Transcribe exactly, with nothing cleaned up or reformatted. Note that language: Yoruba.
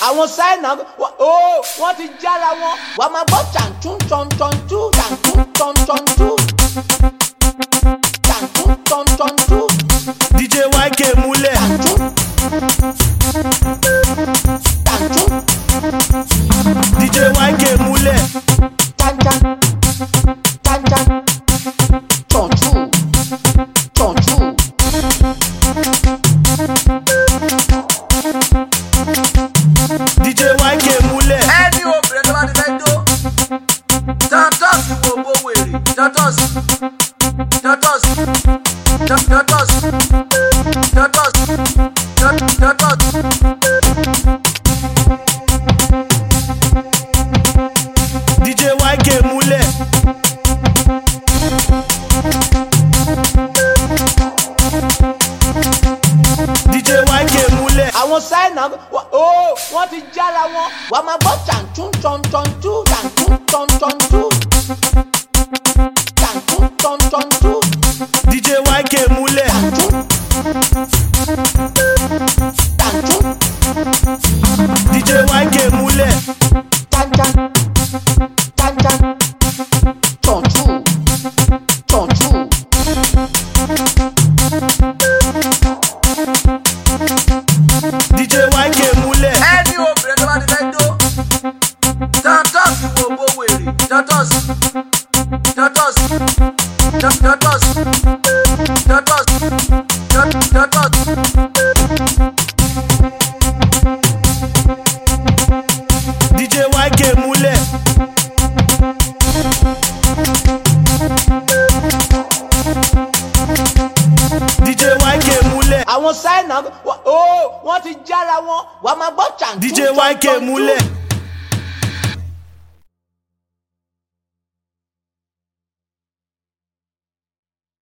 àwọn sáìnà ó wọ́n ti jára wọn wà á máa gbọ́ tàǹtún tọ̀ntọ̀ntún tàǹtún tọ̀ntọ̀ntún tàǹtún tọ̀ntọ̀ntún. D J Y K múlẹ̀. tàǹtún tàǹtún. D J Y K múlẹ̀. Tantan tantan tọ̀ntún tọ̀ntún. D J Y K múlẹ̀. ẹni obìnrin tó bá ti fẹ́ jó Tantos wo bó wèrè Tantos Tantos Tantos Tantos Tantos. D J Y K múlẹ̀. D J Y K múlẹ̀. àwọn sáìnà ó wọ́n ti jára wọn wà á máa gbọ́ tàǹtún tọ̀ntọ̀ntún tàǹtún tọ̀ntọ̀ntún tàǹtún tọ̀ntọ̀ntún. D J Y K múlẹ̀. tàǹtún tàǹtún. D J Y K múlẹ̀. Tantan tantan tọ̀ntún tọ̀ntún. D J Y K múlẹ̀. ẹni obìnrin tó bá ti fẹ́ jó Tantos wo bó wèrè Tantos Tantos Tantos Tantos Tantos. D J Y K múlẹ̀. D J Y K múlẹ̀. àwọn sáìnà ó wọ́n ti jára wọn wà á máa gbọ́ tàǹtún D J Y K múlẹ̀.